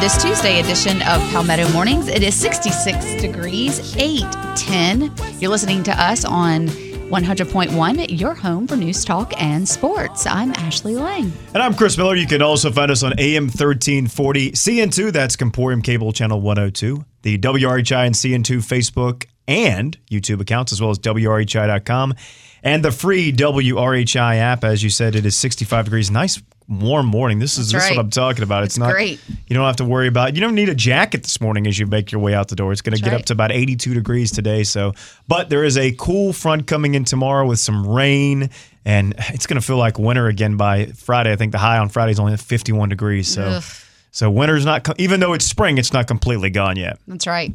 this Tuesday edition of Palmetto Mornings. It is 66 degrees, 8:10. You're listening to us on 100.1, your home for news, talk, and sports. I'm Ashley Lang. And I'm Chris Miller. You can also find us on AM 1340 CN2, that's Comporium Cable Channel 102, the WRHI and CN2 Facebook and YouTube accounts, as well as WRHI.com, and the free WRHI app. As you said, it is 65 degrees. Nice warm morning. This is what I'm talking about. It's not great. You don't have to worry about. You don't need a jacket this morning as you make your way out the door. It's going to get up to about 82 degrees today. But there is a cool front coming in tomorrow with some rain, and it's going to feel like winter again by Friday. I think the high on Friday is only at 51 degrees. So winter's not. Even though it's spring, it's not completely gone yet. That's right.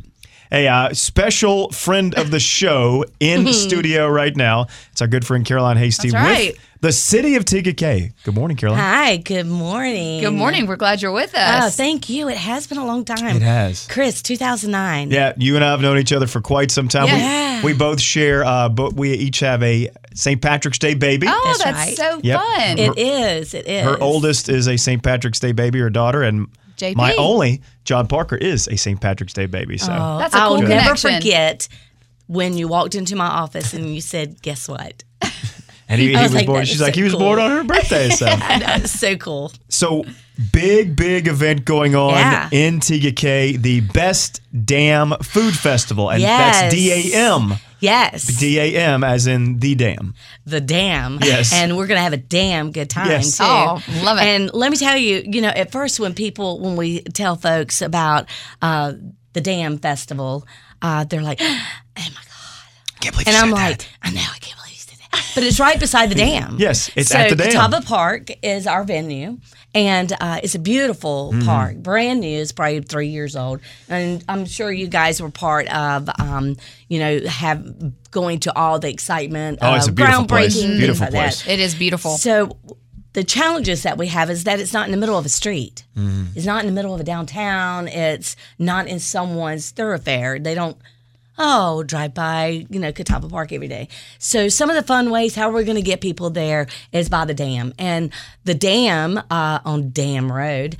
A special friend of the show in studio right now. It's our good friend Caroline Hasty with the City of TKK. Good morning, Caroline. Hi, good morning. Good morning. We're glad you're with us. Oh, thank you. It has been a long time. It has. Chris, 2009. Yeah, you and I have known each other for quite some time. Yeah. We both share, but we each have a St. Patrick's Day baby. Oh, that's so fun. It is. Her oldest is a St. Patrick's Day baby, her daughter, and JP. My only, John Parker, is a St. Patrick's Day baby. So that's a cool I'll connection. never forget when you walked into my office and you said, "Guess what?" And he was born. She's like, he was born on her birthday. So that's so cool. So big event going on in TKK, the Best Damn Food Festival, and that's DAM. Yes. DAM as in the dam. The dam. Yes. And we're going to have a damn good time, too. Oh, love it. And let me tell you, at first when we tell folks about the Dam Festival, they're like, oh, my God. I can't believe and you I'm said like, that. I know, I can't believe you said that. But it's right beside the dam. Yes, it's at the dam. Catawba Park is our venue. And it's a beautiful park, brand new. It's probably 3 years old, and I'm sure you guys were part of, going to all the excitement. It's a beautiful place. Groundbreaking, Beautiful things like place. that. It is beautiful. So the challenges that we have is that it's not in the middle of a street. It's not in the middle of a downtown. It's not in someone's thoroughfare. They don't. Drive by, Catawba Park every day. So some of the fun ways how we're going to get people there is by the dam. And the dam on Dam Road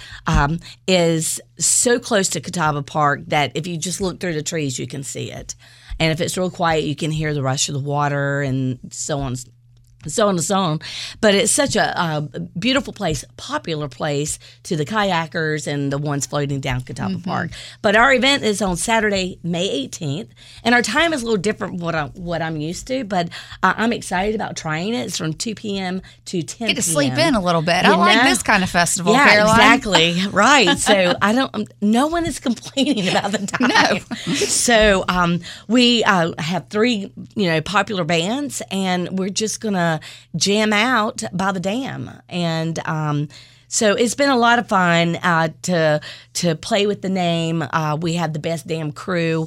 is so close to Catawba Park that if you just look through the trees, you can see it. And if it's real quiet, you can hear the rush of the water and so on and so on. But it's such a beautiful place, popular place to the kayakers and the ones floating down Catawba Park. But our event is on Saturday, May 18th, and our time is a little different from what I'm used to, but I'm excited about trying it. It's from 2 p.m. to 10 p.m. Get to sleep in a little bit. I like this kind of festival, Caroline. Exactly. Right. So no one is complaining about the time. No. So we have 3, popular bands, and we're just going to jam out by the dam. And so it's been a lot of fun to play with the name. We have the Best Damn crew,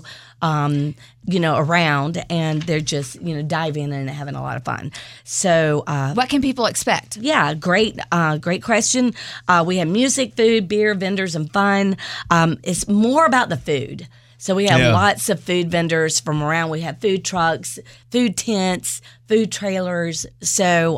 around, and they're just, diving in and having a lot of fun. So what can people expect? Yeah, great question. We have music, food, beer, vendors, and fun. It's more about the food. So we have lots of food vendors from around. We have food trucks, food tents, food trailers. So,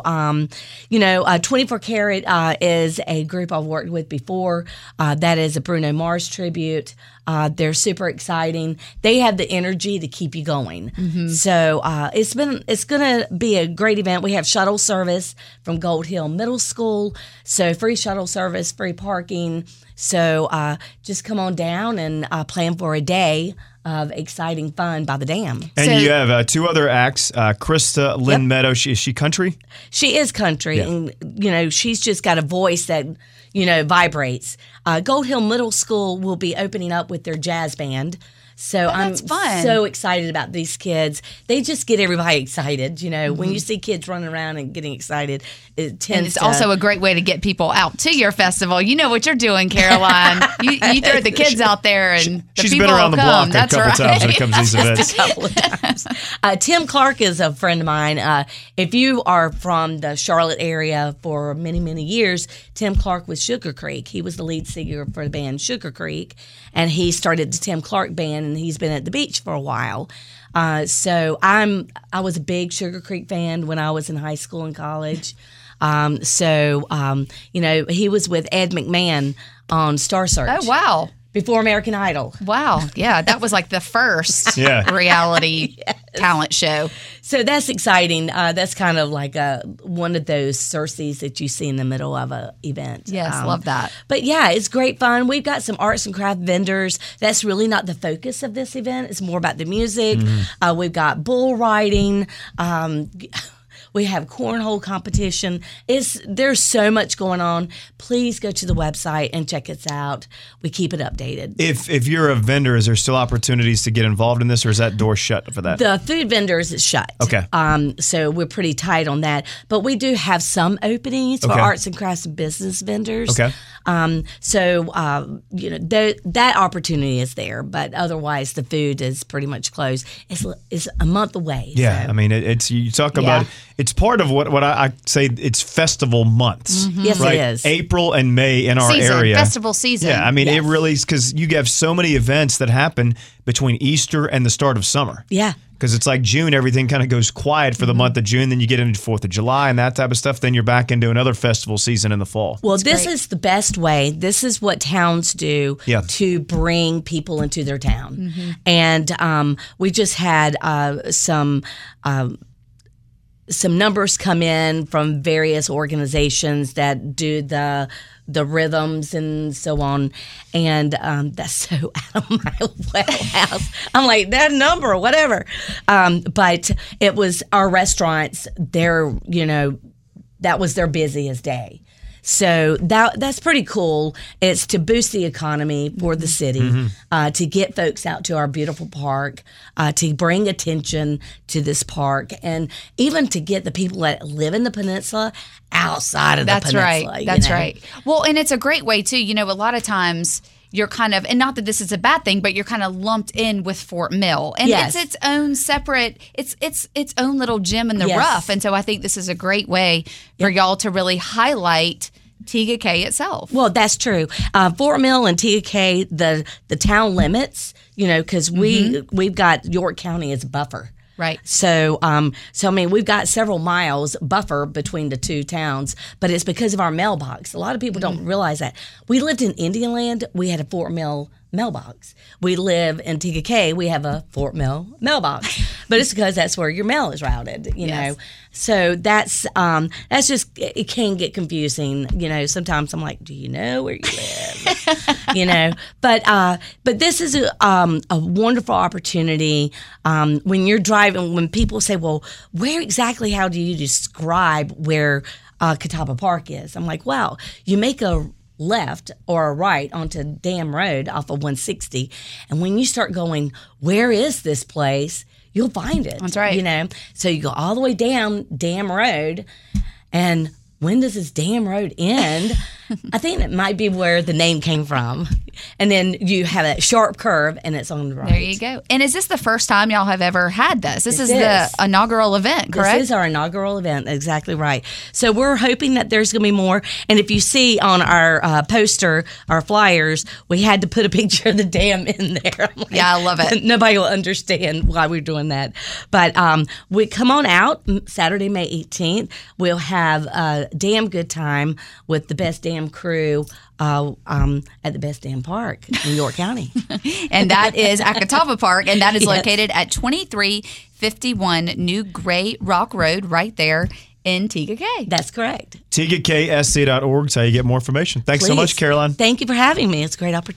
24 Karat is a group I've worked with before. That is a Bruno Mars tribute. They're super exciting. They have the energy to keep you going. So it's going to be a great event. We have shuttle service from Gold Hill Middle School. So free shuttle service, free parking. So just come on down and plan for a day of exciting fun by the dam. And you have 2 other acts, Krista Lynn Meadow. Is she country? She is country, and she's just got a voice that vibrates. Gold Hill Middle School will be opening up with their jazz band. So I'm so excited about these kids. They just get everybody excited. When you see kids running around and getting excited, it tends and it's also a great way to get people out to your festival. You know what you're doing, Caroline. you throw the kids out there, and she's people been around will the come. block a couple times when it comes to these events. A couple of times. Tim Clark is a friend of mine. If you are from the Charlotte area for many, many years, Tim Clark was Sugar Creek. He was the lead singer for the band Sugar Creek, and he started the Tim Clark Band and he's been at the beach for a while. So I was a big Sugar Creek fan when I was in high school and college. He was with Ed McMahon on Star Search. Oh, wow. Before American Idol. Wow. Yeah, that was like the first reality talent show. So that's exciting. That's kind of like one of those Circes that you see in the middle of an event. Yes, love that. But yeah, it's great fun. We've got some arts and craft vendors. That's really not the focus of this event. It's more about the music. We've got bull riding. We have cornhole competition. There's so much going on. Please go to the website and check us out. We keep it updated. If you're a vendor, is there still opportunities to get involved in this, or is that door shut for that? The food vendors is shut. Okay. So we're pretty tight on that. But we do have some openings for arts and crafts and business vendors. Okay. That opportunity is there, but otherwise the food is pretty much closed. It's a month away. Yeah, so. I mean, it's you talk about it's part of what I say. It's festival months. Yes, right? it is. April and May in our area. Festival season. Yeah, I mean, it really is, because you have so many events that happen between Easter and the start of summer. Yeah. Because it's like June, everything kind of goes quiet for the month of June. Then you get into 4th of July and that type of stuff. Then you're back into another festival season in the fall. Well, this is the best way. This is what towns do to bring people into their town. And we just had some numbers come in from various organizations that do the rhythms and so on, and that's so out of my wheelhouse. I'm like, that number or whatever. But it was our restaurants, that was their busiest day. So that's pretty cool. It's to boost the economy for the city, to get folks out to our beautiful park, to bring attention to this park, and even to get the people that live in the peninsula outside of the peninsula. That's right. Well, and it's a great way too. A lot of times you're kind of, and not that this is a bad thing, but you're kind of lumped in with Fort Mill, and it's its own separate, it's its own little gem in the rough. And so I think this is a great way for y'all to really highlight Tega Cay itself. Well, that's true. Fort Mill and Tega Cay, the town limits, because we've got York County as a buffer. Right. So, we've got several miles buffer between the two towns, but it's because of our mailbox. A lot of people don't realize that. We lived in Indian Land. We had a Fort Mill mailbox. We live in Tega Cay. We have a Fort Mill mailbox, but it's because that's where your mail is routed, you know. So that's just, it can get confusing. Sometimes I'm like, do you know where you live? But this is a wonderful opportunity. When you're driving, when people say, well, how do you describe where Catawba Park is? I'm like, well, you make a left or a right onto Dam Road off of 160, and when you start going, where is this place, you'll find it. That's right. So you go all the way down Dam Road, and when does this Dam Road end? I think it might be where the name came from. And then you have that sharp curve, and it's on the right. There you go. And is this the first time y'all have ever had this? This is the inaugural event, correct? This is our inaugural event. Exactly right. So we're hoping that there's going to be more. And if you see on our poster, our flyers, we had to put a picture of the dam in there. I love it. Nobody will understand why we're doing that. But we come on out Saturday, May 18th. We'll have a damn good time with the Best Damn crew at the Best Damn Park in York County. And that is at Catawba Park, and that is located at 2351 New Gray Rock Road, right there in Tega Cay. That's correct. TegaCaySC.org is how you get more information. Thanks so much, Caroline. Thank you for having me. It's a great opportunity.